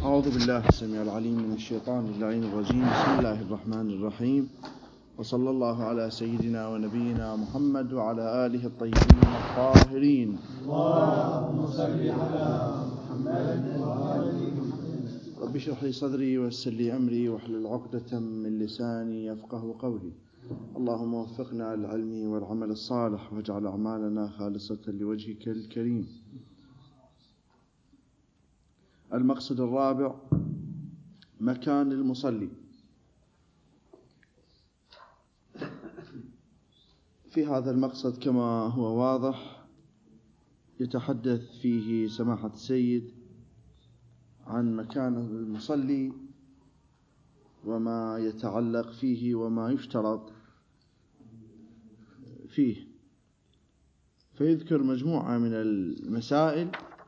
أعوذ بالله السميع العليم من الشيطان اللعين الرجيم. بسم الله الرحمن الرحيم، وصلى الله على سيدنا ونبينا محمد وعلى آله الطيبين الطاهرين. اللهم صل على محمد وآل محمد. رب اشرح لي صدري ويسر لي أمري واحلل عقدة من لساني يفقه قولي. اللهم وفقنا للعلم والعمل الصالح واجعل أعمالنا خالصة لوجهك الكريم. المقصد الرابع: مكان المصلي. في هذا المقصد كما هو واضح يتحدث فيه سماحة السيد عن مكان المصلي وما يتعلق فيه وما يشترط فيه، فيذكر مجموعة من المسائل،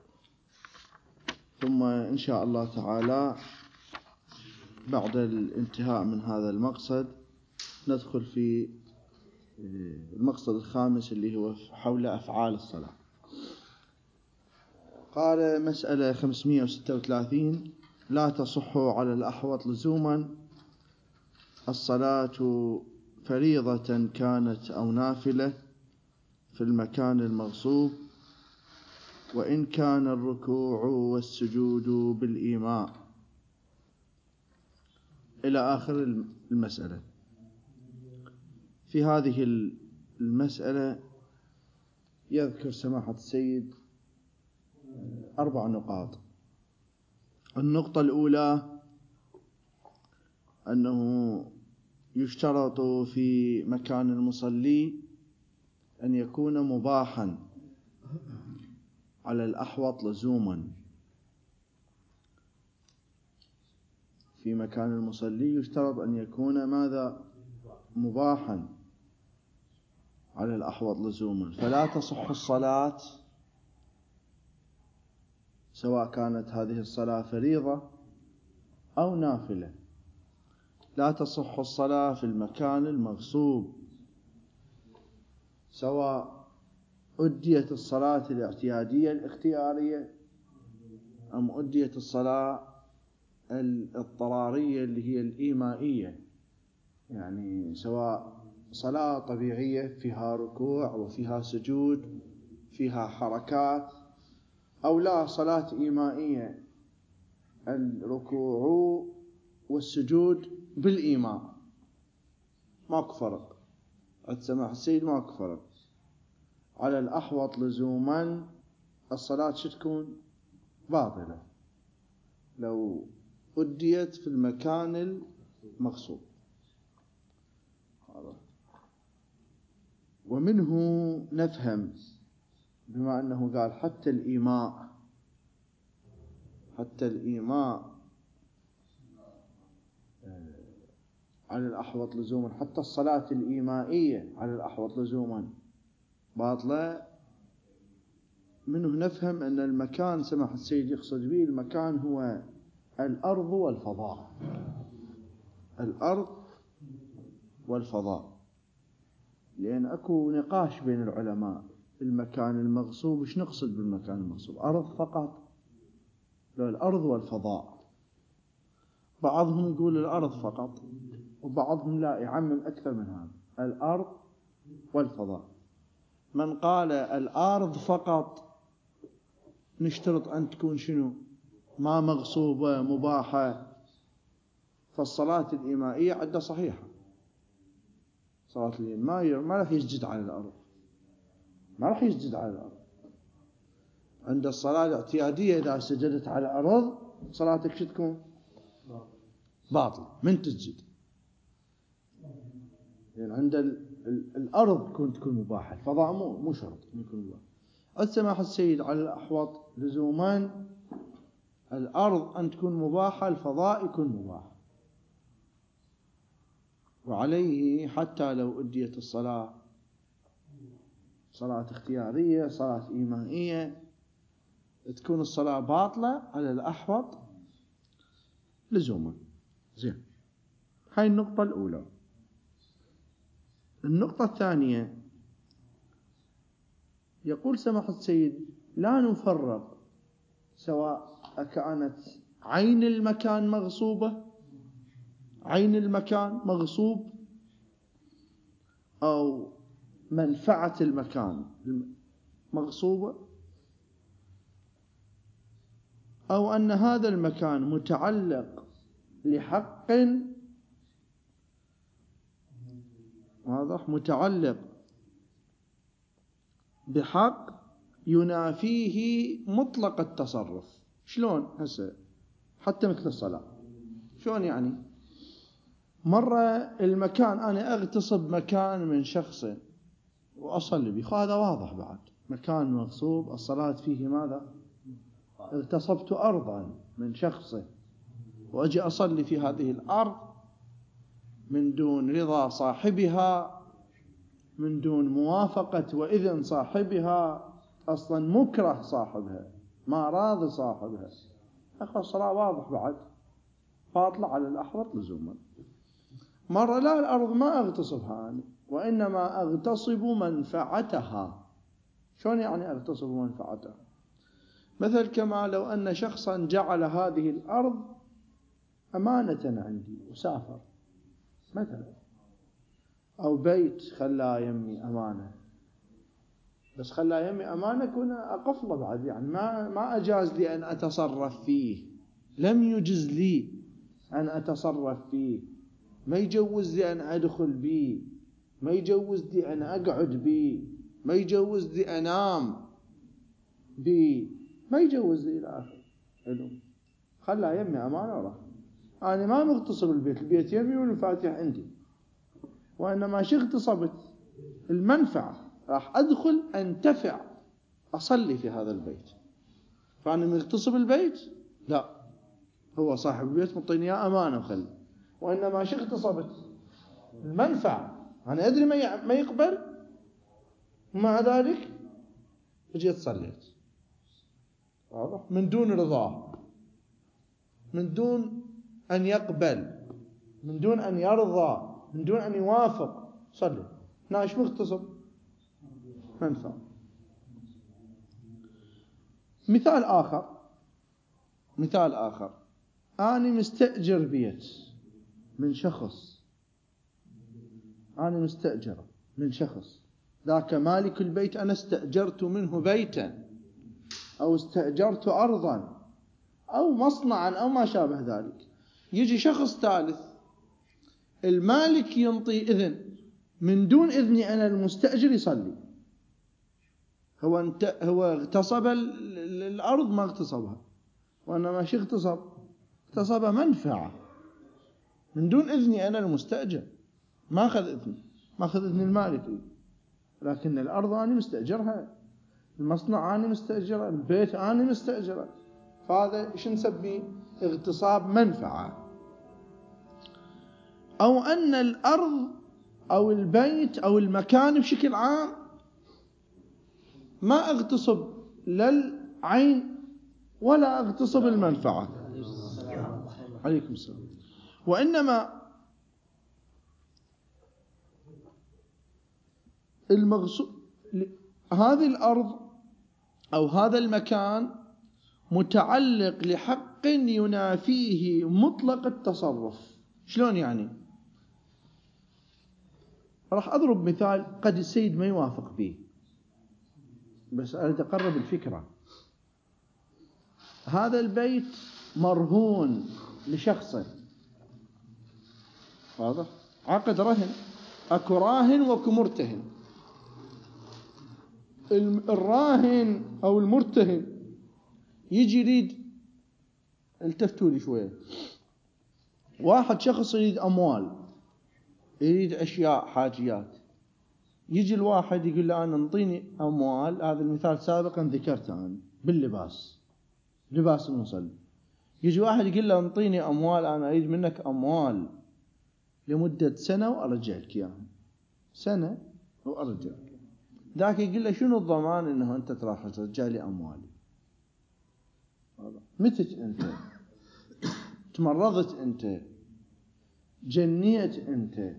ثم إن شاء الله تعالى بعد الانتهاء من هذا المقصد ندخل في المقصد الخامس اللي هو حول أفعال الصلاة. قال مسألة 536: لا تصح على الأحوط لزوما الصلاة فريضة كانت أو نافلة في المكان المغصوب، وإن كان الركوع والسجود بالإيماء، إلى آخر المسألة. في هذه المسألة يذكر سماحة السيد 4 نقاط. النقطة الأولى أنه يشترط في مكان المصلي أن يكون مباحا على الأحوط لزوما. في مكان المصلي يشترط أن يكون ماذا؟ مباحا على الأحوط لزوما، فلا تصح الصلاة سواء كانت هذه الصلاة فريضة أو نافلة. لا تصح الصلاة في المكان المغصوب، سواء أديت الصلاة الاعتيادية الاختيارية أم أديت الصلاة الاضطرارية اللي هي الإيمائية، يعني سواء صلاة طبيعية فيها ركوع وفيها سجود فيها حركات، أو لا صلاة إيمائية الركوع والسجود بالإيماء، ماكو فرق. عند سماح السيد ماكو فرق. على الأحوط لزوما الصلاة تكون باطلة لو أديت في المكان المغصوب. ومنه نفهم بما أنه قال حتى الإيماء على الأحوط لزوما، حتى الصلاة الإيمائية على الأحوط لزوما باطلة. منه نفهم أن المكان سماح السيد يقصد به المكان هو الأرض والفضاء. الأرض والفضاء، لأن أكو نقاش بين العلماء المكان المغصوب إيش نقصد بالمكان المغصوب؟ أرض فقط لو الأرض والفضاء؟ بعضهم يقول الأرض فقط، وبعضهم لا يعمم أكثر من هذا، الأرض والفضاء. من قال الأرض فقط نشترط أن تكون شنو؟ ما مغصوبة مباحة، فالصلاة الإيمائية عندها صحيحة. صلاة الإيمائية ما راح يسجد على الأرض، ما راح يسجد على الأرض. عند الصلاة الاعتيادية إذا سجدت على الأرض صلاتك شو تكون؟ باطل، من تسجد. يعني عند الأرض تكون مباحة، الفضاء مو شرط يكون مباح. عند سماح السيد على الأحوط لزومان الأرض أن تكون مباحة، الفضاء يكون مباح. وعليه حتى لو أديت الصلاة صلاة اختيارية صلاة إيمائية تكون الصلاة باطلة على الأحوط لزوما. زين، هاي النقطة الأولى. النقطة الثانية يقول سماحة السيد لا نفرق سواء كانت عين المكان مغصوبة، عين المكان مغصوب، أو منفعة المكان مغصوبة، أو أن هذا المكان متعلق لحق، واضح، متعلق بحق ينافيه مطلق التصرف. شلون هسه؟ حتى مثل الصلاة، شلون يعني؟ مرة المكان أنا أغتصب مكان من شخص وأصلي به، هذا واضح بعد، مكان مغصوب الصلاة فيه ماذا؟ اغتصبت أرضا من شخص وأجي أصلي في هذه الأرض من دون رضا صاحبها، من دون موافقة وإذن صاحبها، أصلا مكره صاحبها، ما راضي صاحبها، أخذ الصلاة واضح بعد، فاطلع على الأحوط لزوما. مرة لا، الأرض ما أغتصبها أنا، وإنما أغتصب منفعتها. شلون يعني أغتصب منفعتها؟ مثل كما لو أن شخصا جعل هذه الأرض أمانة عندي وسافر مثلا، أو بيت خلاه يمي أمانة، بس خلاه يمي أمانة كنا أقفله بعد، يعني ما أجاز لي أن أتصرف فيه، لم يجز لي أن أتصرف فيه، ما يجوز لي أن أدخل به، ما يجوز لي أن أقعد به، ما يجوز لي أنام به، ما يجوز لي إلى آخر علوم، خلاه يمي أمانة وراح. أنا ما مغتصب البيت، البيت يمي والمفاتيح عندي، وإنما شو اغتصبت؟ المنفعة، راح أدخل أنتفع، أصلي في هذا البيت، فأنا مغتصب البيت؟ لا، هو صاحب البيت مطيني أمانة وخلي، وإنما شو اغتصبت؟ المنفعة، أنا أدري ما يقبل، ومع ذلك جيت صليت، واضح، من دون رضاه، من دون أن يقبل، من دون أن يرضى، من دون أن يوافق، صلي، ناش مغتصب منفعة. مثال آخر، أنا مستأجر بيت من شخص، أنا مستأجر من شخص، ذاك مالك البيت، أنا استأجرت منه بيتا، أو استأجرت أرضا، أو مصنعا، أو ما شابه ذلك. يجي شخص ثالث، المالك ينطي إذن، من دون إذني أنا المستأجر يصلي، هو اغتصب الأرض، ما اغتصبها، وإنما شو اغتصب؟ اغتصب منفعة من دون إذني أنا المستأجر، ما أخذ إذني، ما أخذ إذن المالك، لكن الأرض أنا مستأجرها، المصنع أنا مستأجره، البيت أنا مستأجره، فهذا إيش نسميه؟ اغتصاب منفعة. أو أن الأرض أو البيت أو المكان بشكل عام ما اغتصب لا العين ولا اغتصب المنفعة، عليكم السلام، وإنما المغصوب، هذه الأرض أو هذا المكان متعلق لحق ينافيه مطلق التصرف. شلون يعني؟ راح أضرب مثال قد السيد ما يوافق به، بس أريد أقرب الفكرة. هذا البيت مرهون لشخص، واضح، عقد رهن، أكو راهن وأكو مرتهن. الراهن أو المرتهن يجي يريد، التفتوا لي شوية، واحد شخص يريد أموال، يريد أشياء حاجيات، يجي الواحد يقول له أنا انطيني أموال، هذا المثال سابقا ذكرته أنا باللباس، لباس المصلي، يجي واحد يقول له انطيني أموال، أنا أريد منك أموال لمدة سنة وأرجع لك إياها، سنة وأرجع، ذاك يقول له شنو الضمان إنه أنت راح ترجع لي أموالي؟ متت أنت، تمرضت أنت، جنيت أنت،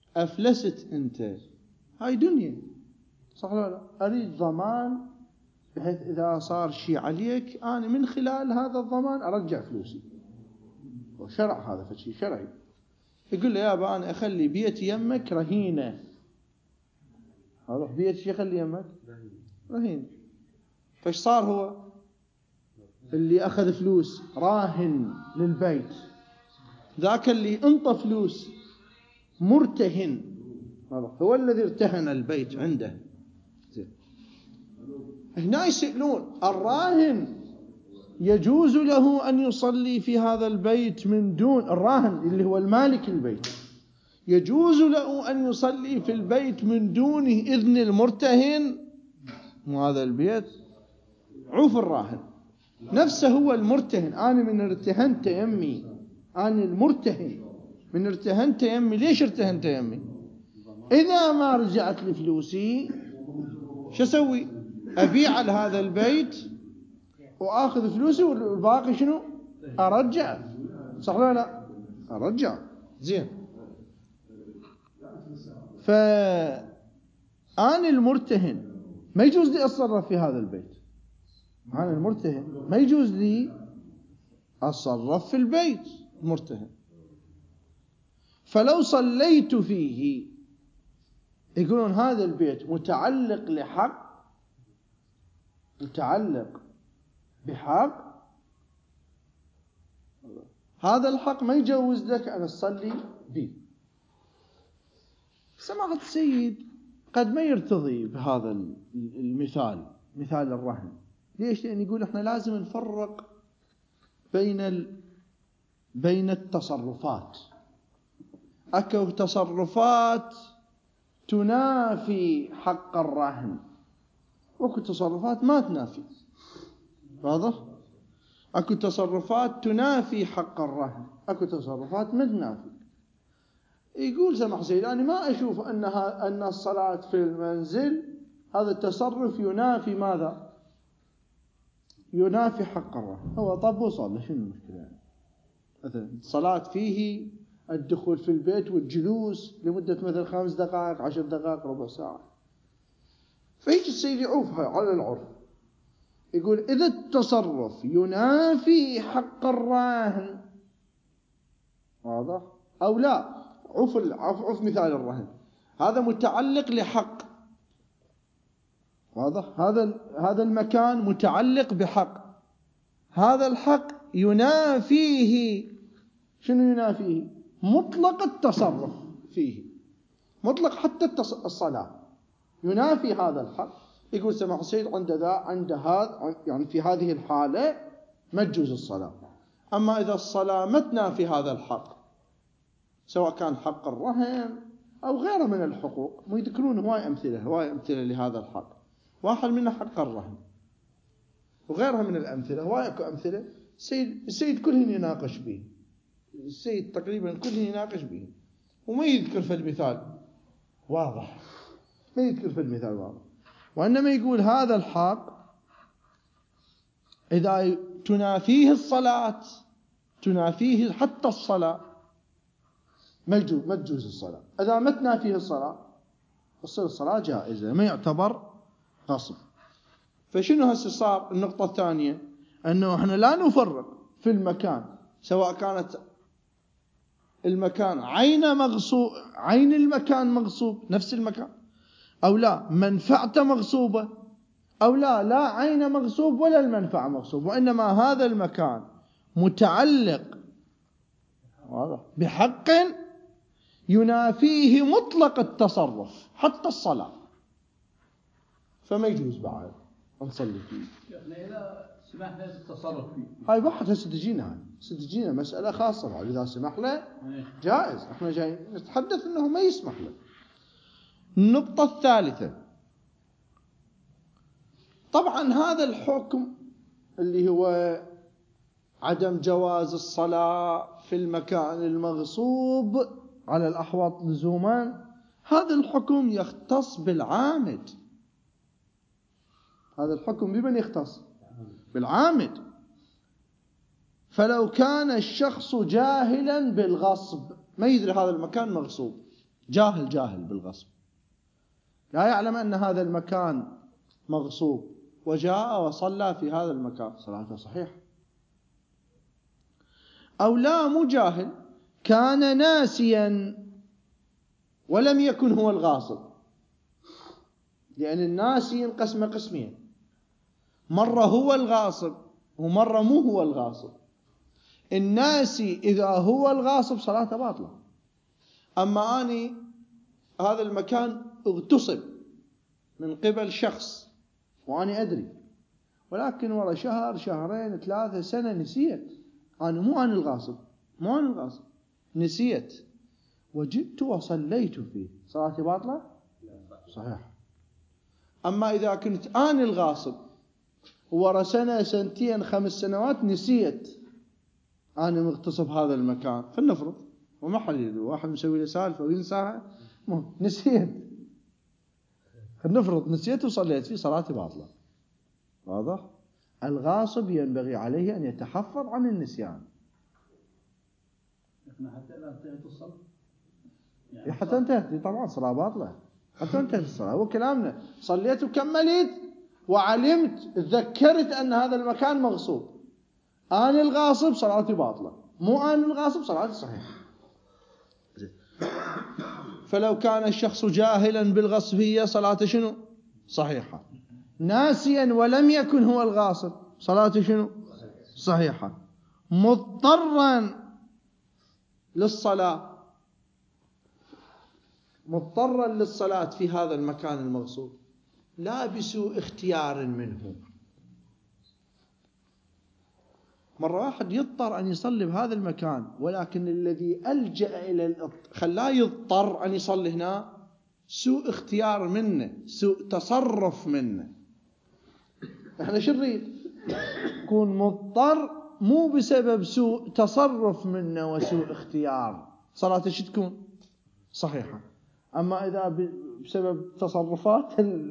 أفلست أنت، هاي دنيا، صح ولا لا؟ أريد ضمان بحيث إذا صار شيء عليك أنا من خلال هذا الضمان أرجع فلوسي. وشرع هذا فشي شرعي. يقول له يابا أنا أخلي بيتي يمك رهينة. هذا بيتي يخلي يمك رهينة. فايش صار هو اللي أخذ فلوس راهن للبيت، ذاك اللي انطى فلوس مرتهن، هو الذي ارتهن البيت عنده. هنا يسألون الراهن يجوز له أن يصلي في هذا البيت من دون الراهن اللي هو المالك البيت، يجوز له أن يصلي في البيت من دون إذن المرتهن؟ وهذا البيت عوف الراهن نفسه هو المرتهن. أنا من ارتهنت يمي، أنا المرتهن من ارتهنت يمي. ليش ارتهنت يمي؟ إذا ما رجعت لفلوسي شو أسوي؟ أبيع على هذا البيت وآخذ فلوسي والباقي شنو؟ أرجع. صح ولا لا؟ أرجع. زين. فأنا المرتهن ما يجوز لي أتصرف في هذا البيت. أنا المرتهن ما يجوز لي أتصرف في البيت المرتهن. فلو صليت فيه يقولون هذا البيت متعلق لحق، متعلق بحق، هذا الحق ما يجوز لك أن تصلي به. سماحة السيد قد ما يرتضي بهذا المثال، مثال الرهن. ليش؟ لأن يقول إحنا لازم نفرق بين التصرفات. أكو تصرفات تنافي حق الرهن، وأكو تصرفات ما تنافي. واضح؟ أكو تصرفات تنافي حق الرهن، أكو تصرفات ما تنافي. يقول سمح سيدي أنا ما أشوف أن الصلاة في المنزل هذا التصرف ينافي ماذا؟ ينافي حق الرهن. هو طب وصل شنو المشكلة يعني؟ مثلا الصلاة فيه الدخول في البيت والجلوس لمدة مثلا 5 دقائق 10 دقائق ربع ساعة. فيجي السيد يعوفها على العرف، يقول إذا التصرف ينافي حق الراهن، واضح أو لا؟ عف مثال الرهن هذا متعلق لحق، واضح؟ هذا المكان متعلق بحق، هذا الحق ينافيه. شنو ينافيه؟ مطلق التصرف فيه، مطلق حتى الصلاة ينافي هذا الحق. يقول سماحة السيد عند هذا يعني في هذه الحالة ما تجوز الصلاة. أما إذا الصلاة ما تنافي هذا الحق، سواء كان حق الرهن أو غيره من الحقوق، ويذكرون هواي أمثلة لهذا الحق. واحد منها حق الرهن وغيرها من الأمثلة، هواي أكو أمثلة. السيد كلهن يناقش به، السيد تقريبا كلهن يناقش به وما يذكر في المثال واضح، ما يذكر في المثال واضح. وإنما يقول هذا الحق إذا تنافيه الصلاة، تنافيه حتى الصلاة، ما تجوز الصلاة. إذا ما تنافيه الصلاة تصير الصلاة جائزة، ما يعتبر غصب. فشنو هسه صار؟ النقطة الثانية أنه إحنا لا نفرق في المكان، سواء كانت المكان عين المكان مغصوب نفس المكان، أو لا منفعته مغصوبة، أو لا عين مغصوب ولا المنفعة مغصوب، وإنما هذا المكان متعلق بحق ينافيه مطلق التصرف حتى الصلاة، فما يجوز بعد نصلي فيه. يعني إذا سمح له التصرف فيه هاي واحد ستجينا مسألة خاصة بعد. إذا سمح له جائز، احنا جايين نتحدث انه ما يسمح له. النقطة الثالثة، طبعا هذا الحكم اللي هو عدم جواز الصلاة في المكان المغصوب على الأحواض لزوما، هذا الحكم يختص بالعامد. هذا الحكم بمن يختص؟ بالعامد. فلو كان الشخص جاهلا بالغصب، ما يدري هذا المكان مغصوب، جاهل بالغصب، لا يعلم أن هذا المكان مغصوب وجاء وصلى في هذا المكان صلاته صحيحة. أو لا، مو جاهل، كان ناسيا ولم يكن هو الغاصب، لأن الناسي ينقسم قسمين، مرة هو الغاصب ومرة مو هو الغاصب. الناسي إذا هو الغاصب صلاته باطلة. أما أني هذا المكان اغتصب من قبل شخص وأني أدري، ولكن ورا شهر شهرين 3 سنة نسيت، أنا مو أنا الغاصب، مو أنا الغاصب، نسيت وجئت وصليت فيه، صلاتي باطلة؟ صحيح. أما إذا كنت أنا الغاصب ورا سنة 2 5 سنوات نسيت أنا مغتصب هذا المكان، خلينا نفرض وما حد واحد مسوي له سالفة وينساها، نسيت، خلينا نفرض نسيت وصليت فيه، صلاتي باطلة. واضح؟ الغاصب ينبغي عليه أن يتحفظ عن النسيان. حتى لا انتهت الصلاة، يعني حتى انتهت طبعا صلاة باطلة، حتى انتهت الصلاة. هو كلامنا صليت وكملت وعلمت تذكرت أن هذا المكان مغصوب، أنا الغاصب صلاتي باطلة، مو أنا الغاصب صلاتي صحيحة. فلو كان الشخص جاهلا بالغصبية صلاته شنو؟ صحيحة. ناسيا ولم يكن هو الغاصب صلاته شنو؟ صحيحة. مضطرا للصلاة، مضطرا للصلاة في هذا المكان المغصوب لا بسوء اختيار منه. مرة واحد يضطر أن يصلي بهذا المكان، ولكن الذي ألجأ إلى خلاه يضطر أن يصلي هنا سوء اختيار منه، سوء تصرف منه. احنا شو نريد؟ يكون مضطر مو بسبب سوء تصرف منه وسوء اختيار، صلاته شو تكون؟ صحيحة. أما إذا بسبب تصرفات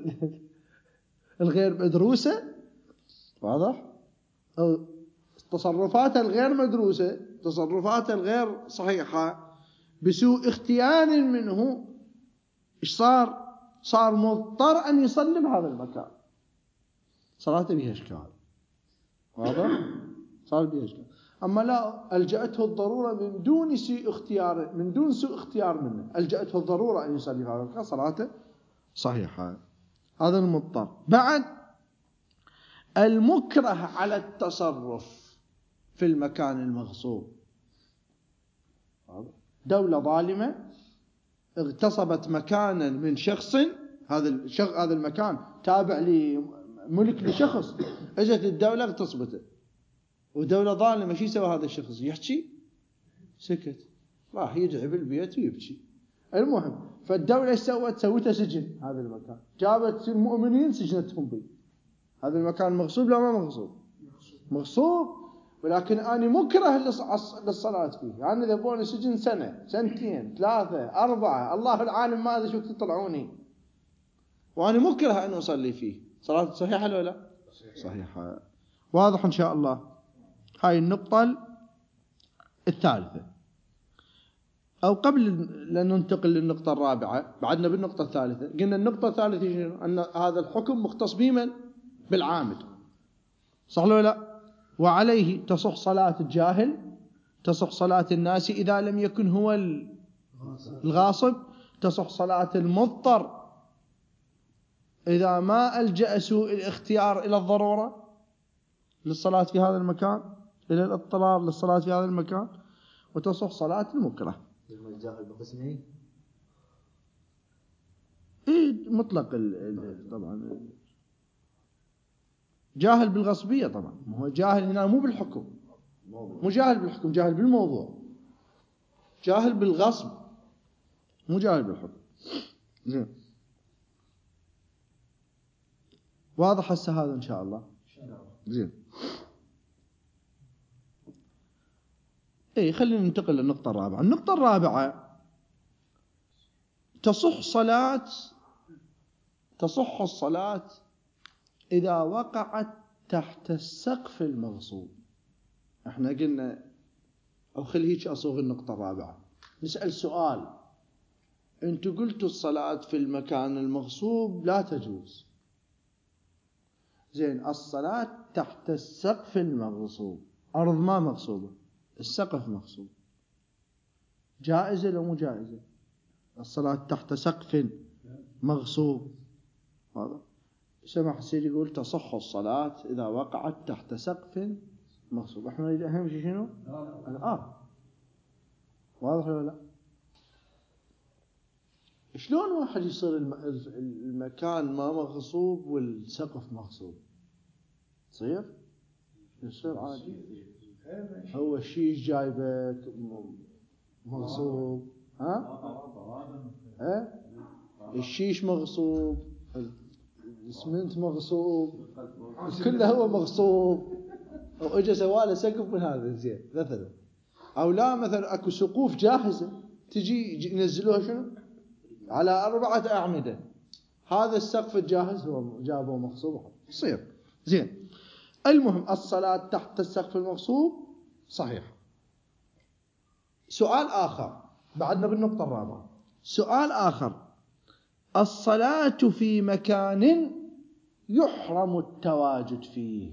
الغير مدروسة، واضح؟ أو تصرفات الغير مدروسة، تصرفات الغير صحيحة بسوء اختيار منه، إيش صار؟ صار مضطر أن يصلي بهذا المكان، صلاته بها إشكال. واضح؟ صار بها إشكال. أما لا، ألجأته الضرورة من دون سوء اختيار، من دون سوء اختيار منه، ألجأته الضرورة أن يصلي بهذا المكان، صلاته صحيحة. هذا المضطر. بعد المكره على التصرف في المكان المغصوب. دولة ظالمة اغتصبت مكانا من شخص، هذا المكان تابع لملك لشخص، اجت الدولة اغتصبته، ودولة ظالمة شو يسوي هذا الشخص؟ يحكي؟ سكت، راح يدعي بالبيت ويبكي. المهم فالدولة ايش سوت؟ سوته سجن هذا المكان، جابت المؤمنين سجنتهم به. هذا المكان مغصوب لا ما مغصوب؟ مغصوب، ولكن أنا مكره للصلاة فيه. يعني ذبوني سجن 1 2 3 4 الله العالم ما أدري شو تطلعوني، وأنا مكره أن أصلي فيه، صلاة صحيحة ولا لا؟ صحيحة. واضح إن شاء الله. هاي النقطة الثالثة. أو قبل أن ننتقل للنقطة الرابعة، بعدنا بالنقطة الثالثة. قلنا النقطة الثالثة أن هذا الحكم مختص بمن؟ بالعامد، صح ولا لا؟ وعليه تصح صلاة الجاهل، تصح صلاة الناس إذا لم يكن هو الغاصب، تصح صلاة المضطر إذا ما ألجأ سوء الاختيار إلى الضرورة للصلاة في هذا المكان، إلى الاضطرار للصلاة في هذا المكان، وتصح صلاة المكره. الجاهل بقسمين؟ إيه مطلق طبعا. جاهل بالغصبية طبعا، هو جاهل هنا مو بالحكم، مو جاهل بالحكم، جاهل بالموضوع، جاهل بالغصب، مو جاهل بالحكم. زين، واضح هسه هذا إن شاء الله. زين، إيه خلينا ننتقل للنقطة الرابعة. النقطة الرابعة، تصح الصلاة إذا وقعت تحت السقف المغصوب. احنا قلنا، أو خلي هيك أصوغ النقطة الرابعة، نسأل سؤال. أنتوا قلتوا الصلاة في المكان المغصوب لا تجوز، زين الصلاة تحت السقف المغصوب، أرض ما مغصوبة، السقف مغصوب، جائزة لو مو جائزة؟ الصلاة تحت سقف مغصوب، هذا سمح سيدي يقول تصح الصلاة إذا وقعت تحت سقف مغصوب. احنا نريد أهم شيء شنو؟ واضح ولا لا؟ شلون واحد يصير المكان ما مغصوب والسقف مغصوب؟ يصير عادي. هو الشيش جايبك مغصوب، الشيش مغصوب، الاسمنت مغصوب، كله هو مغصوب، واجا سواله سقف من هذا زين مثلا. او لا مثلا اكو سقوف جاهزه تجي ينزلوها شنو على 4 أعمدة، هذا السقف الجاهز هو جابه مغصوب، يصير زين. المهم الصلاة تحت السقف المغصوب صحيح. سؤال آخر بعدنا بالنقطة الرابعة، سؤال آخر: الصلاة في مكان يحرم التواجد فيه.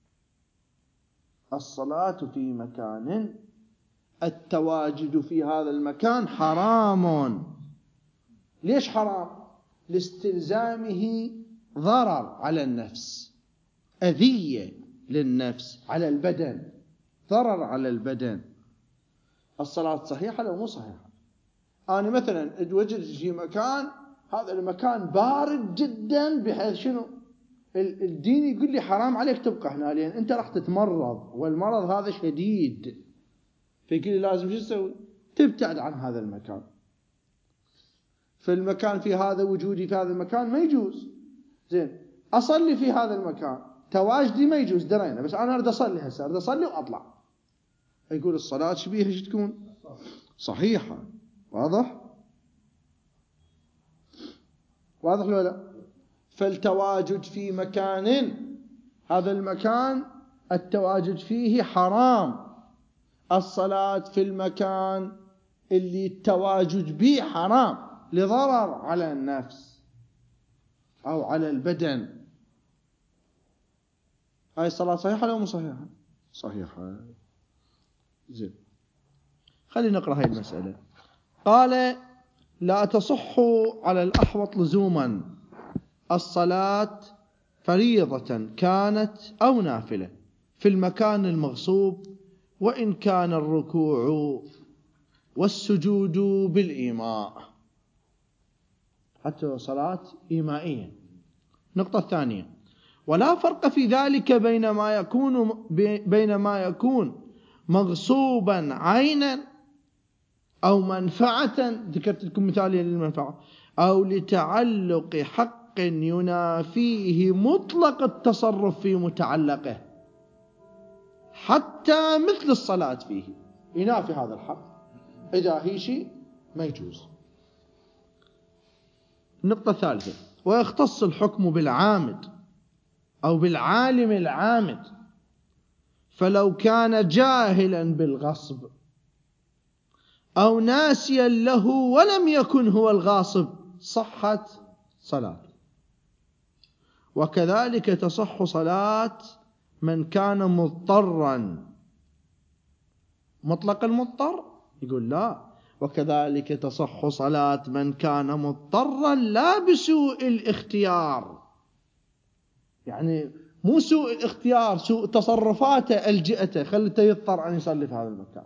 الصلاة في مكان التواجد في هذا المكان حرام. ليش حرام؟ لاستلزامه ضرر على النفس، أذية للنفس، على البدن، ضرر على البدن. الصلاة صحيحة لو مو صحيحة؟ أنا مثلا اتوجدت في مكان، هذا المكان بارد جدا بحيث شنو الدين يقول لي حرام عليك تبقى هنا لأن أنت راح تتمرض، والمرض هذا شديد، فيقول لي لازم شو تسوي؟ تبتعد عن هذا المكان. في المكان في هذا وجودي في هذا المكان ما يجوز. زين أصلي في هذا المكان، تواجدي ما يجوز درينا، بس أنا أريد أصلي هسه، أريد أصلي وأطلع. يقول الصلاة شبيهة شو تكون؟ صحيحة. واضح ولا لا؟ فالتواجد في مكان، هذا المكان التواجد فيه حرام. الصلاة في المكان اللي التواجد به حرام لضرر على النفس أو على البدن. هاي الصلاة صحيحة لو مو صحيحة؟ صحيحة. زين خلينا نقرأ هاي المسألة. قال: لا تصح على الأحوط لزوما الصلاة فريضة كانت أو نافلة في المكان المغصوب، وإن كان الركوع والسجود بالإيماء، حتى صلاة إيمائية. النقطة الثانية: ولا فرق في ذلك بين ما يكون مغصوبا عينا أو منفعة، ذكرت لكم مثالين للمنفعة، أو لتعلق حق ينافيه مطلق التصرف في متعلقه، حتى مثل الصلاة فيه ينافي هذا الحق، إذا هي شيء ما يجوز. النقطة الثالثة: ويختص الحكم بالعامد أو بالعالم العامد، فلو كان جاهلا بالغصب أو ناسيا له ولم يكن هو الغاصب صحت صلاة. وكذلك تصح صلاة من كان مضطرا. مطلق المضطر يقول لا، وكذلك تصح صلاة من كان مضطرا لا بسوء الاختيار، يعني مو سوء الاختيار، سوء تصرفاته الجئته خلته يضطر أن يصلي في هذا المكان،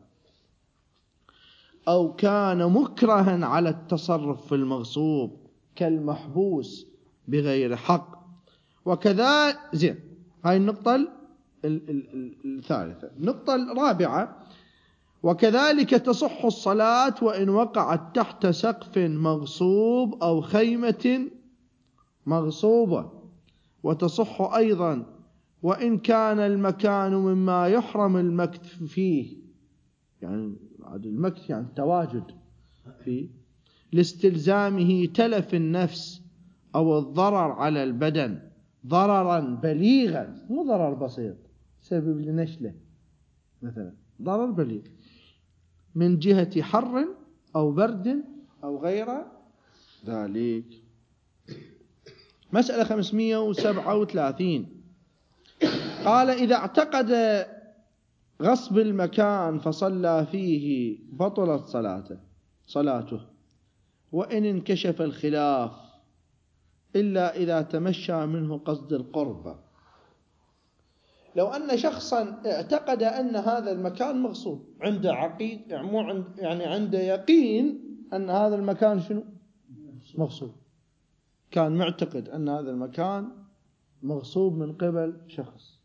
أو كان مكرها على التصرف في المغصوب كالمحبوس بغير حق. وكذا زين. هاي النقطة الثالثة. النقطة الرابعة: وكذلك تصح الصلاة وإن وقعت تحت سقف مغصوب أو خيمة مغصوبة، وتصح أيضا وإن كان المكان مما يحرم المكث فيه، يعني المكث يعني التواجد فيه، لاستلزامه تلف النفس أو الضرر على البدن ضررا بليغا، مو ضرر بسيط سبب لنشله مثلا، ضرر بليغ من جهة حر أو برد أو غير ذلك. مسألة 537: قال إذا اعتقد غصب المكان فصلى فيه بطلت صلاته وإن انكشف الخلاف إلا إذا تمشى منه قصد القرب. لو أن شخصا اعتقد أن هذا المكان مغصوب، عنده عنده يقين أن هذا المكان شنو؟ مغصوب، كان معتقد أن هذا المكان مغصوب من قبل شخص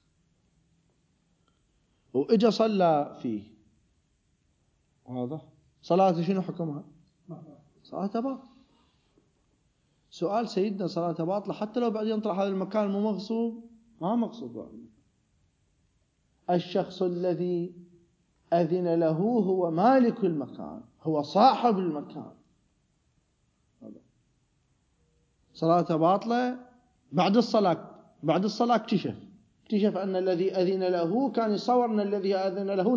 وإجا صلى فيه، واضح؟ صلاته شنو حكمها؟ صلاته باطلة. سؤال سيدنا صلاته باطلة حتى لو بعدين طلع هذا المكان مو مغصوب؟ ما مغصوب. الشخص الذي أذن له هو مالك المكان، هو صاحب المكان. صلاته باطلة بعد الصلاة اكتشف أن الذي أذن له كان يصور أن الذي أذن له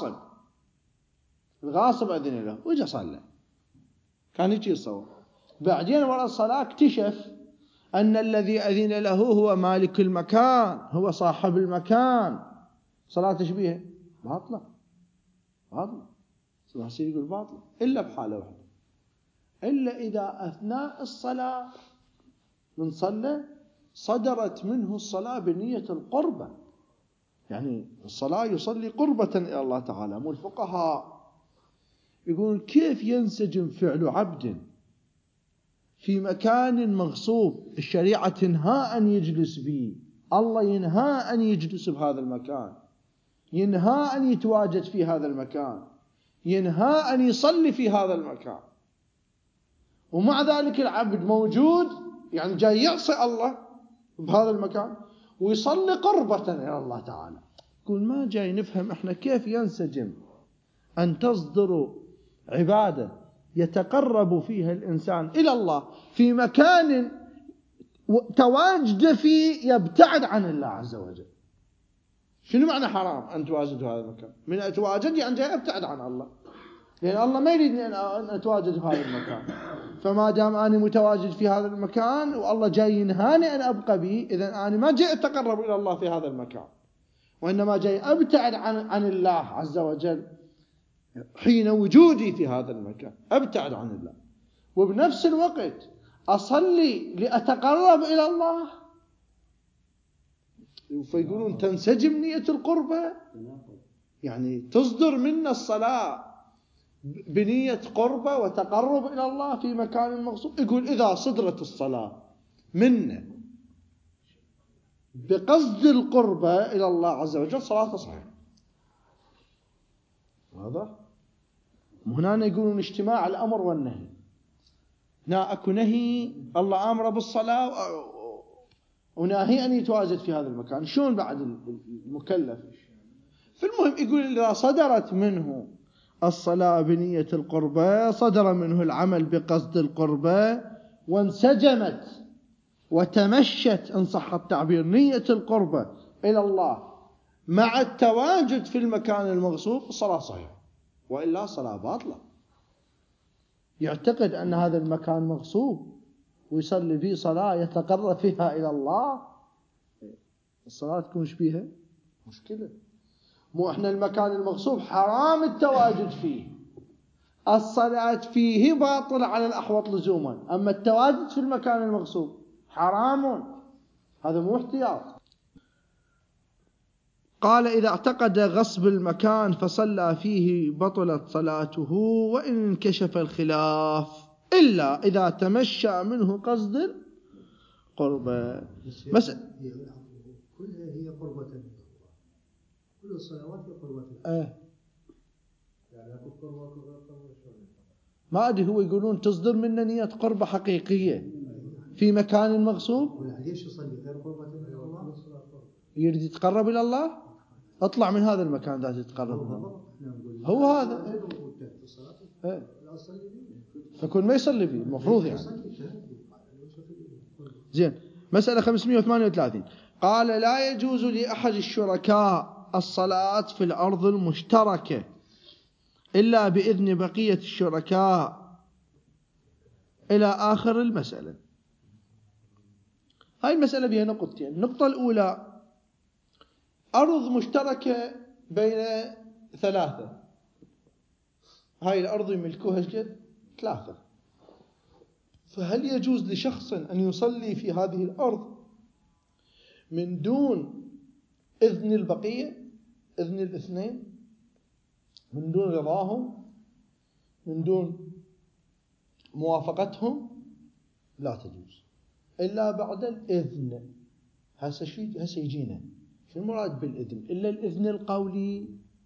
الغاصب أذن له وجا صلى، كان يجي يصور. بعدين وراء الصلاة اكتشف أن الذي أذن له هو مالك المكان، هو صاحب المكان. صلاة شبيهة باطلة. يصير يقول باطلة إلا بحالة واحدة، إلا إذا أثناء الصلاة من صلى صدرت منه الصلاة بنية القربة، يعني الصلاة يصلي قربة إلى الله تعالى. مو الفقهاء يقولون كيف ينسجم فعل عبد في مكان مغصوب الشريعة تنهى أن يجلس به، الله ينهى أن يجلس بهذا المكان، ينهى أن يتواجد في هذا المكان، ينهى أن يصلي في هذا المكان، ومع ذلك العبد موجود، يعني جاي يعصي الله بهذا المكان ويصلي قربة إلى الله تعالى. يقول ما جاي نفهم إحنا كيف ينسجم أن تصدر عبادة يتقرب فيها الإنسان إلى الله في مكان تواجد فيه يبتعد عن الله عز وجل. شنو معنى حرام أن تواجد هذا المكان؟ من أتواجد يعني جاي أبتعد عن الله، لأن الله ما يريدني أن أتواجد في هذا المكان. فما دام أنا متواجد في هذا المكان والله جاي ينهاني أن أبقى به، إذن أنا ما جاي أتقرب إلى الله في هذا المكان، وإنما جاي أبتعد عن الله عز وجل. حين وجودي في هذا المكان أبتعد عن الله، وبنفس الوقت أصلي لأتقرب إلى الله. فيقولون تنسجم نية القربة، يعني تصدر منا الصلاة بنية قربة وتقرب إلى الله في مكان مغصوب. يقول إذا صدرت الصلاة منا بقصد القربة إلى الله عز وجل صلاة صحيحة. هذا هنا يقولون اجتماع الأمر والنهي. هنا أكو نهي، الله أمر بالصلاة وناهي أن يتواجد في هذا المكان، شلون بعد المكلف؟ فالمهم يقول إذا صدرت منه الصلاة بنية القربة صدر منه العمل بقصد القربة وانسجمت وتمشت إن صح التعبير نية القربة إلى الله مع التواجد في المكان المغصوب، الصلاة صحيحة. وإلا صلاة باطلة. يعتقد أن هذا المكان مغصوب ويصلي فيه صلاة يتقرب فيها إلى الله، الصلاة تكون شبيها مشكلة. مو إحنا المكان المغصوب حرام التواجد فيه، الصلاة فيه باطل على الأحوط لزوما، أما التواجد في المكان المغصوب حرام، هذا مو احتياط. قال إذا اعتقد غصب المكان فصلى فيه بطلت صلاته وإن انكشف الخلاف إلا إذا تمشى منه قصد القربة. كلها هي قربة من الله، كل الصلوات هي قربة يعني أكو قربة ما أدري، هو يقولون تصدر منه نية قربة حقيقية في مكان مغصوب. ليش يصلي غير قربة من الله؟ يريد يتقرب إلى الله، اطلع من هذا المكان ذات يتقرب هو هذا فكون ما يصلي فيه المفروض يعني. زين. مسألة 538 قال لا يجوز لأحد الشركاء الصلاة في الأرض المشتركة إلا بإذن بقية الشركاء إلى آخر المسألة. هاي المسألة بها نقطتين. النقطة الأولى أرض مشتركة بين ثلاثة، هاي الأرض يملكوها 3، فهل يجوز لشخص أن يصلي في هذه الأرض من دون إذن البقية، إذن الاثنين، من دون رضاهم، من دون موافقتهم؟ لا تجوز إلا بعد الإذن. هسه يجينا شو المراد بالإذن؟ إلا الإذن القولي؟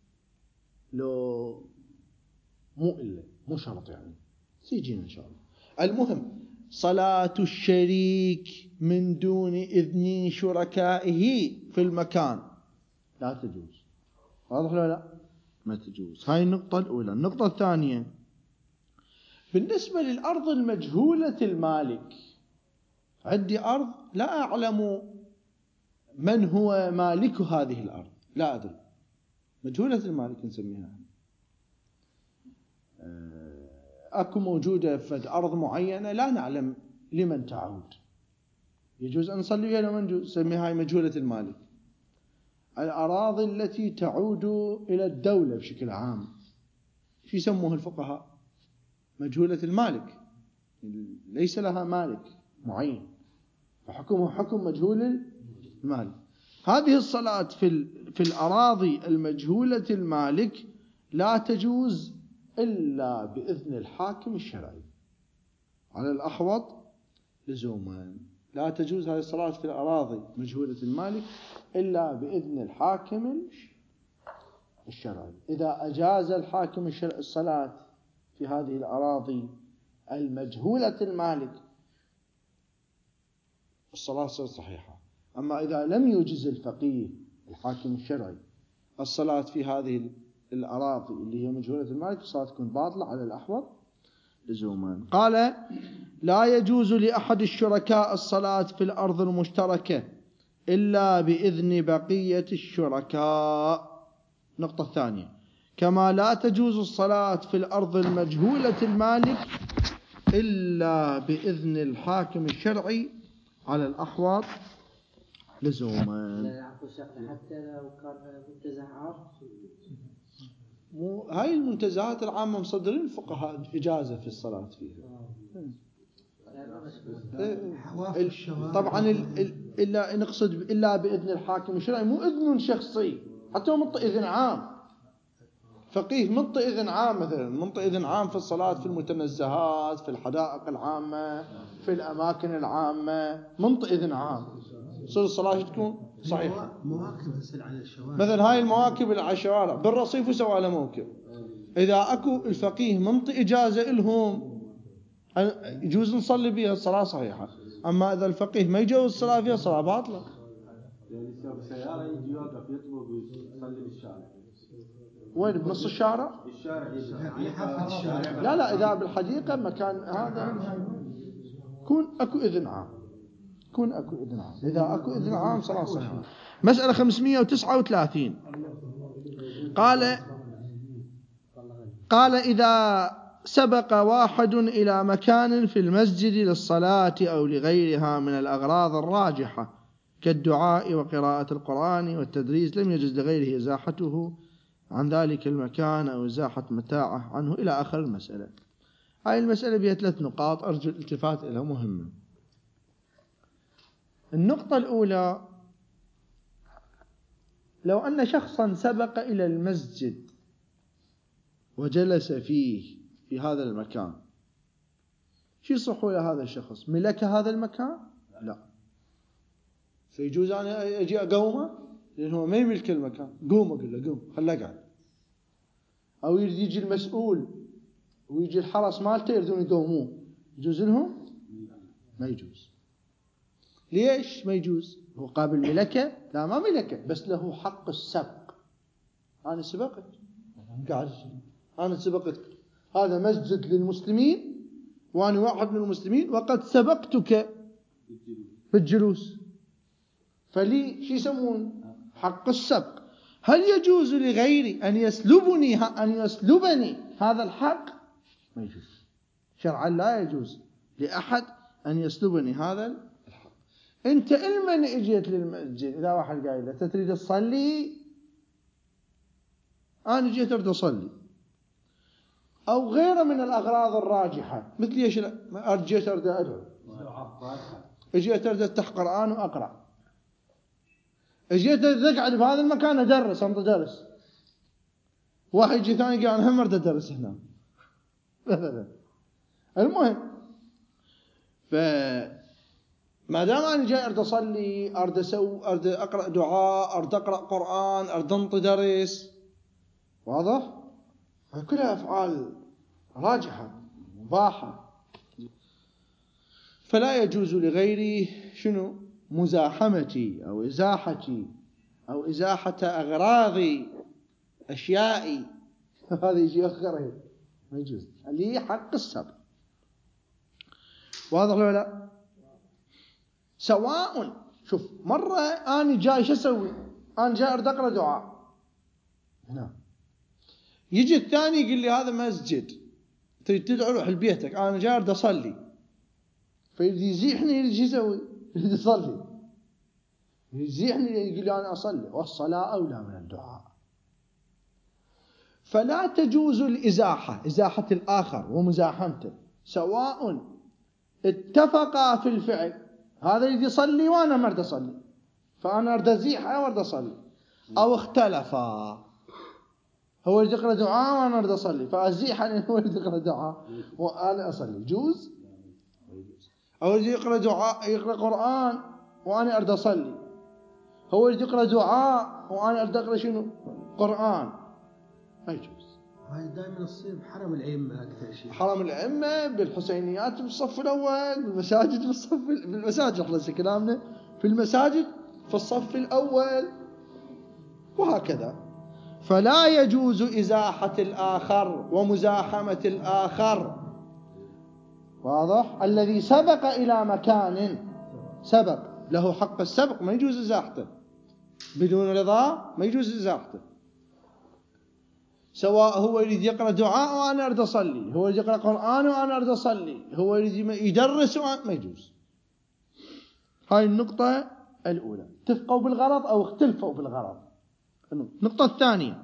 لو مو شرط يعني، سيجينا إن شاء الله. المهم صلاة الشريك من دون إذن شركائه في المكان لا تجوز. واضح ولا لا؟ ما تجوز. هاي النقطة الأولى. النقطة الثانية بالنسبة للأرض المجهولة المالك، عندي أرض لا أعلم من هو مالك هذه الأرض، لا أدري، مجهولة المالك نسميها. أكو موجودة في أرض معينة لا نعلم لمن تعود، يجوز أن نصلي فيها لو من يجوز، نسميها مجهولة المالك. الأراضي التي تعود إلى الدولة بشكل عام شو يسموها الفقهاء؟ مجهولة المالك، ليس لها مالك معين، فحكمه حكم مجهول المالك. هذه الصلاة في الأراضي المجهولة المالك لا تجوز إلا بإذن الحاكم الشرعي على الأحوط لزوما. لا تجوز هذه الصلاة في الأراضي مجهولة المالك إلا بإذن الحاكم الشرعي. إذا أجاز الحاكم الشرعي الصلاة في هذه الأراضي المجهولة المالك الصلاة صحيحة. أما إذا لم يجز الفقيه الحاكم الشرعي الصلاة في هذه الأراضي اللي هي مجهولة المالك الصلاة تكون باطلة على الأحوط لزوما. قال لا يجوز لأحد الشركاء الصلاة في الأرض المشتركة إلا بإذن بقية الشركاء. نقطة الثانية كما لا تجوز الصلاة في الأرض المجهولة المالك إلا بإذن الحاكم الشرعي على الأحوط لزوما. حتى لو كان منتزه عام، هاي المنتزهات العامة مصدرين الفقهاء إجازة في الصلاة فيها. طبعا إلا نقصد إلا بإذن الحاكم الشرعي، مو إذن شخصي، حتى هو منطق إذن عام. فقيه منطق إذن عام، مثلا منطق إذن عام في الصلاة في المتنزهات، في الحدائق العامة، في الأماكن العامة، منطق إذن عام صار الصلاة تكون صحيحة. مواكب هسه على الشوارع، مثلا هاي المواكب اللي على الشوارع بالرصيف وسوى له موكب، إذا أكو الفقيه منطق إجازة لهم يجوز نصلي بها الصلاة صحيحة. أما إذا الفقيه ما يجوز الصلاة فيها الصلاة باطلة. يعني سيارة يجي يوقف يطلب يصلي بالشارع، وين بنص الشارع؟ الشارع لا إذا بالحديقة مكان هذا كون أكو إذن عام، إذا أكو إذن عام صلاة صحيحة. مسألة 539 قال إذا سبق واحد إلى مكان في المسجد للصلاة أو لغيرها من الأغراض الراجحة كالدعاء وقراءة القرآن والتدريس لم يجوز لغيره إزاحته عن ذلك المكان أو إزاحة متاعه عنه إلى آخر المسألة. هاي المسألة بها 3 نقاط أرجو الالتفات إليها مهمة. النقطة الأولى لو أن شخصا سبق إلى المسجد وجلس فيه في هذا المكان، شو يصح لهذا الشخص؟ ملك هذا المكان؟ لا. فيجوز أنا أجي أقومه لأنه ما يملك المكان، قوم أقول له قوم خليه قاعد. أو يجي المسؤول ويجي الحرس مالته يريدون يقوموه، يجوز لهم؟ ما يجوز. ليش ما يجوز؟ هو قابل ملكه؟ لا ما ملكه، بس له حق السبق. أنا سبقت قاعد، أنا سبقت، هذا مسجد للمسلمين وأنا واحد من المسلمين وقد سبقتك في الجلوس، فلي شو يسمون حق السبق. هل يجوز لغيري أن يسلبني هذا الحق؟ ما يجوز شرعا، لا يجوز لأحد أن يسلبني هذا الحق. أنت إلمن إجيت للمسجد، إذا واحد قايل له تريد تصلي، أنا جيت أريد أصلي، أو غيره من الأغراض الراجحة، مثل إيش؟ جيت أريد أدعو، جيت أريد أفتح قرآن وأقرأ، جيت أريد أقعد بهذا المكان أدرس، أنت درس، واحد يجي ثاني قال أنا هم أريد أدرس هنا مثلا. المهم، فما دام أنا جاي أريد أصلي، أريد أقرأ دعاء، أريد أقرأ قرآن، أريد أنطي درس، واضح؟ كلها أفعال راجحة مباحة، فلا يجوز لغيري شنو؟ مزاحمتي أو إزاحتي أو إزاحة أغراضي أشيائي هذا يجي أخره، ما يجوز، اللي حق السبق. واضح ولا لا؟ سواء، شوف، مرة أنا جاي شو أسوي؟ أنا جاي أريد أقرأ دعاء هنا، يجي الثاني يقول لي هذا مسجد تريد تدعو روح لبيتك، أنا جاي أريد أصلي، فيجي يزيحني، يريد شو يسوي؟ يريد يصلي، يزيحني يقول لي أنا أصلي، والصلاة أولى من الدعاء. فلا تجوز الإزاحة، إزاحة الآخر ومزاحمته، سواء اتفقا في الفعل، هذا يريد يصلي وأنا ما أريد أصلي، فأنا أريد أزيحه وأريد أصلي، أو اختلفا، هو يريد يقرأ دعاء وأنا أريد أصلي، فأزيحه لأنه هو يريد يقرأ دعاء وأنا أصلي، جوز؟ أو يريد يقرأ دعاء، يقرأ قرآن وأنا أريد أصلي، هو يريد يقرأ دعاء وأنا أريد أقرأ شنو؟ قرآن، ما يجوز. هاي دائما تصير بحرم الأئمة أكثر شيء، حرم الأئمة بالحسينيات بالصف الأول، بالمساجد بالمساجد، احنا كلامنا في المساجد في الصف الأول، وهكذا. فلا يجوز إزاحة الآخر ومزاحمة الآخر، واضح؟ الذي سبق إلى مكان، سبق له حق السبق، ما يجوز إزاحته بدون رضا، ما يجوز إزاحته، سواء هو يريد يقرأ دعاء وأنا أريد أصلي، هو يريد يقرأ قرآن وأنا أريد أصلي، هو يريد يدرس ما يجوز. هاي النقطة الأولى، اتفقوا بالغرض أو اختلفوا بالغرض. النقطة الثانية،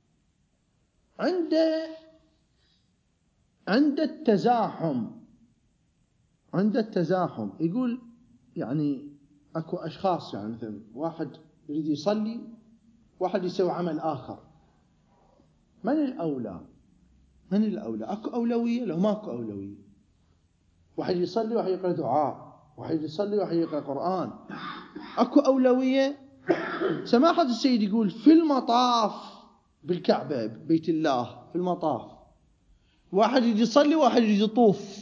عند التزاحم يقول يعني أكو أشخاص، يعني مثلا واحد يريد يصلي، واحد يسوي عمل آخر، من الأولى؟ أكو أولوية؟ لو ماكو أولوية، واحد يصلي واحد يقرأ دعاء، واحد يصلي واحد يقرأ قرآن، أكو أولوية. سماحة السيد يقول في المطاف بالكعبة بيت الله، في المطاف واحد يجي يصلي واحد يجي يطوف،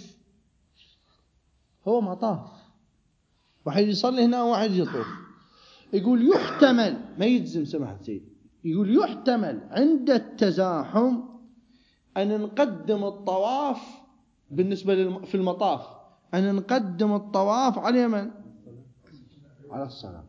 هو مطاف، واحد يصلي هنا وواحد يجي يطوف. يقول يحتمل، ما يجزم سماحة السيد، يقول يحتمل عند التزاحم أن نقدم الطواف بالنسبة في المطاف، أن نقدم الطواف على من؟ على الصلاة.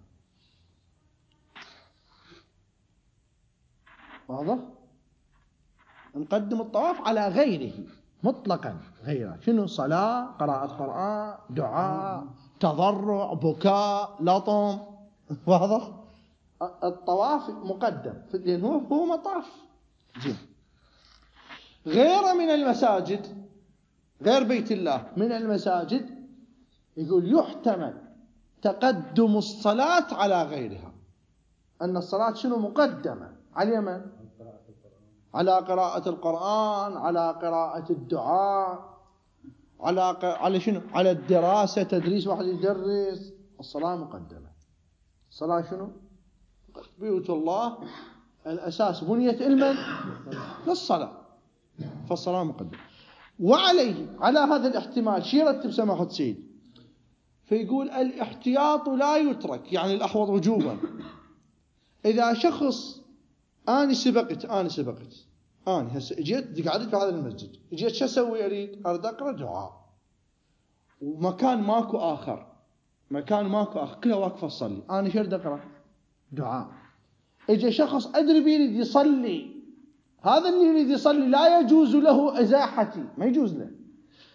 واضح؟ نقدم الطواف على غيره مطلقا، غيره شنو؟ صلاة، قراءة قرآن، دعاء، تضرع، بكاء، لطم، واضح؟ الطواف مقدم لأنه هو مطاف. جيد. غير من المساجد، غير بيت الله، من المساجد يقول يحتمل تقدم الصلاة على غيرها، أن الصلاة شنو؟ مقدمة على من؟ على قراءة القرآن، على قراءة الدعاء، على شنو؟ على الدراسة، تدريس، واحد يدرس، الصلاة مقدمة. الصلاة شنو؟ بيوت الله الأساس بنيت علما للصلاة، فالصلاة مقدمة. وعليه، على هذا الاحتمال شي يرتب سماحة السيد، فيقول الاحتياط لا يترك، يعني الأحوط وجوبا. إذا شخص أنا سبقت أنا هسه جيت قعدت في هذا المسجد، جيت شو أسوي؟ أريد أقرأ دعاء، ومكان ماكو آخر كلها واقفة تصلي، أنا شو أريد أقرأ؟ دعاء. إجا شخص أدري بيريد يصلي، هذا اللي يريد يصلي لا يجوز له إزاحتي، ما يجوز له،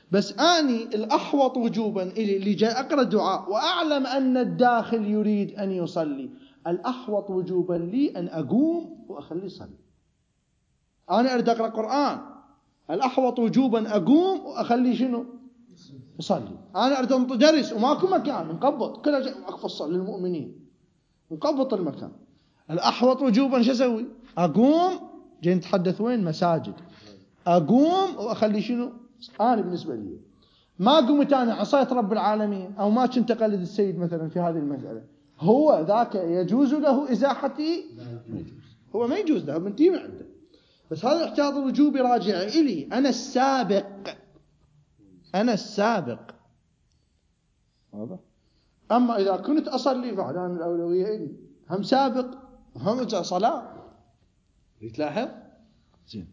بس أني الأحوط وجوبا إلي اللي جاي أقرأ دعاء وأعلم أن الداخل يريد أن يصلي، الأحوط وجوبا لي أن أقوم وأخليه يصلي. أنا أريد أقرأ قرآن، الأحوط وجوبا أقوم وأخليه شنو؟ يصلي. أنا أريد أدرس وماكو مكان، نقبض كلها أفصل للمؤمنين، نقبض المكان، الأحوط وجوبا شو أسوي؟ أقوم، جاي نتحدث وين؟ مساجد، أقوم وأخلي شنو؟ أنا بالنسبة لي ما قمت أنا عصيت رب العالمين أو ما كنت أقلد السيد مثلا في هذه المسألة، هو ذاك يجوز له إزاحتي؟ ما يجوز، هو ما يجوز له من تيم عنده، بس هذا الاحتياط الوجوبي راجع إلي، أنا السابق، أنا السابق. واضح؟ أما إذا كنت أصلي فعلا الأولوية إلي، هم سابق وهم صلاة. يتلاحظ؟ زين.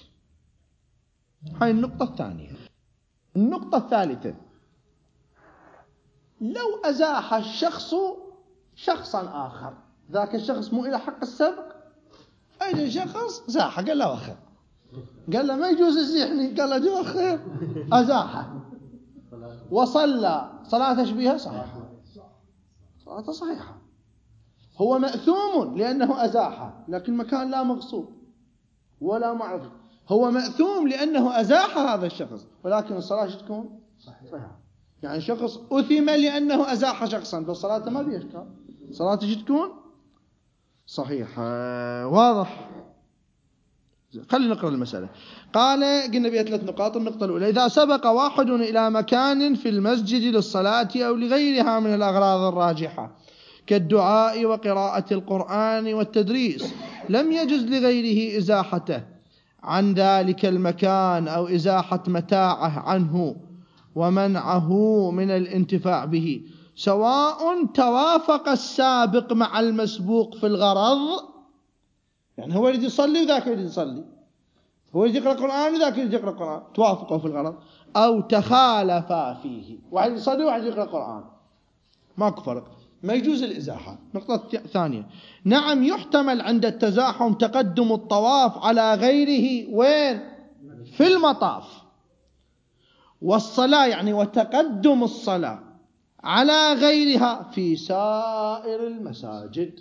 هاي النقطة الثانية. النقطة الثالثة، لو أزاح الشخص شخصا آخر، ذاك الشخص مو إلى حق السبق، أي شخص زاح قال له أخر، قال له ما يجوز تزيحني، قال له جو أخر، أزاحه وصلى صلاة بها صحيحة، صلاة صحيحة، هو مأثوم لأنه أزاحه، لكن مكان لا مغصوب ولا معرفة، هو مأثوم لأنه أزاح هذا الشخص، ولكن الصلاة تكون صحيحة. يعني شخص أثم لأنه أزاح شخصا، بس صلاته ما فيها إشكال، صلاته تكون صحيحة. واضح؟ خلينا نقرأ المسألة. قال قلنا بها 3 نقاط. النقطة الأولى، إذا سبق واحد إلى مكان في المسجد للصلاة أو لغيرها من الأغراض الراجحة كالدعاء وقراءة القرآن والتدريس، لم يجز لغيره إزاحته عن ذلك المكان أو إزاحة متاعه عنه ومنعه من الانتفاع به، سواء توافق السابق مع المسبوق في الغرض، يعني هو يريد يصلي وذاك يريد يصلي، هو يريد يقرأ القرآن وذاك يريد يقرأ القرآن، توافقوا في الغرض، أو تخالفا فيه، واحد يصلي وواحد يقرأ القرآن، ماكو فرق، ما يجوز الإزاحة. نقطة ثانية، نعم يحتمل عند التزاحم تقدم الطواف على غيره، وين؟ في المطاف، والصلاة يعني وتقدم الصلاة على غيرها في سائر المساجد.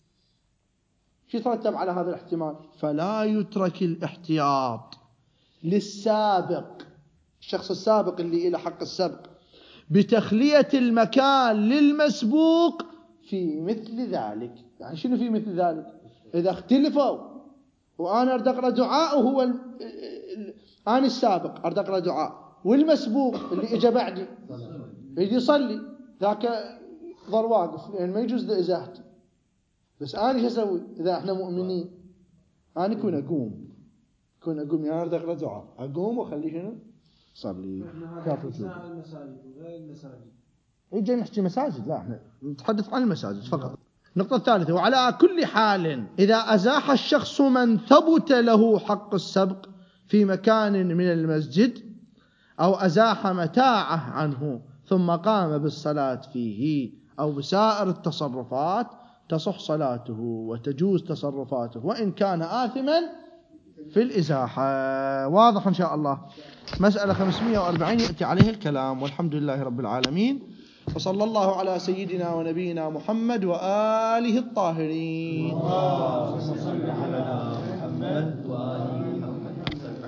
شو يترتب على هذا الاحتمال؟ فلا يترك الاحتياط للسابق، الشخص السابق اللي إلى حق السبق، بتخلية المكان للمسبوق في مثل ذلك. يعني شنو في مثل ذلك؟ إذا اختلفوا وأنا أريد أقرأ دعاء وهو أنا السابق أريد أقرأ دعاء، والمسبوق اللي إجا بعدي يجي يصلي، ذاك ظل واقف لأن يعني ما يجوز لإزاحتي، بس أنا شو أسوي؟ إذا إحنا مؤمنين أنا كون أقوم يعني أريد أقرأ دعاء، أقوم وأخلي شنو؟ صلي. هذا المساجد وغير المساجد. جاي نحكي مساجد، لا احنا نتحدث عن المساجد فقط. النقطة الثالثة، وعلى كل حال إذا أزاح الشخص من ثبت له حق السبق في مكان من المسجد أو أزاح متاعه عنه ثم قام بالصلاة فيه أو بسائر التصرفات، تصح صلاته وتجوز تصرفاته وإن كان آثما في الإزاحة. واضح إن شاء الله. مسألة 540 يأتي عليه الكلام، والحمد لله رب العالمين، وصلى الله على سيدنا ونبينا محمد وآله الطاهرين. اللهم صل على محمد وآله